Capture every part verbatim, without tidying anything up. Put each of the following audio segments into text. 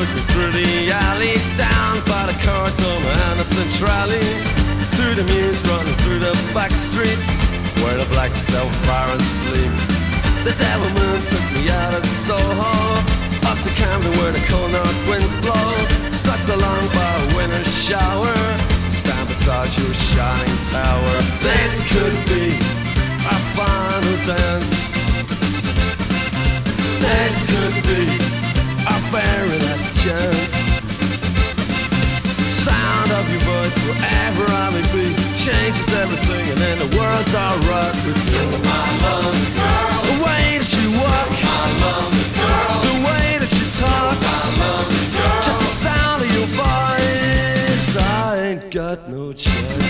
took me through the alley, down by the Cardome and the Centrale, to the Mews running through the back streets, where the black Self-Fire sleep. The devil moon took me out of Soho, up to Camden where the cold north winds blow, sucked along by a winter shower, stand beside your shining tower. This could be our final dance. This could be our very last chance. Sound of your voice wherever I may be changes everything, and then the world's alright with you. My London girl, the way that you walk, my London girl, the way that you talk, my London girl, just the sound of your voice, I ain't got no choice.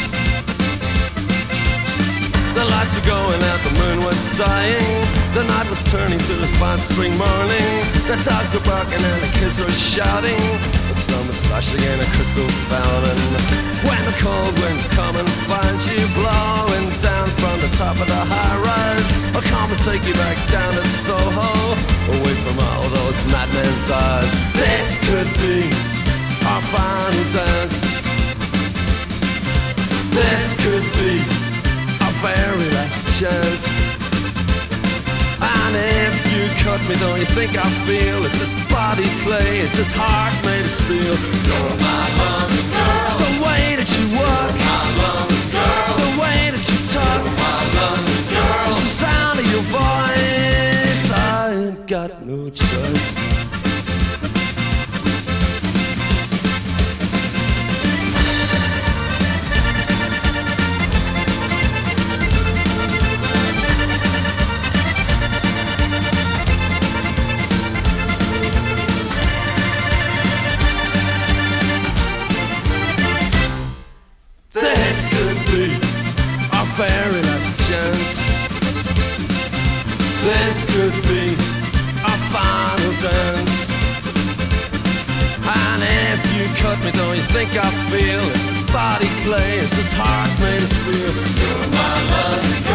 The lights were going out, the moon was dying, the night was turning to the fine spring morning. The dogs were barking and the kids were shouting, the sun was splashing in a crystal fountain. When the cold winds come and find you blowing down from the top of the high rise, I'll come and take you back down to Soho, away from all those madmen's eyes. This could be our final dance. This could be our very last chance. And if you cut me, don't you think I feel it's this body clay, it's this heart made of steel. You're my London girl, the way that you walk, my London girl, the way that you talk, my London girl, just the sound of your voice, I ain't got no choice. Very last chance. This could be our final dance. And if you cut me, don't you think I feel it's this body clay, it's this heart made of steel. You're my London girl.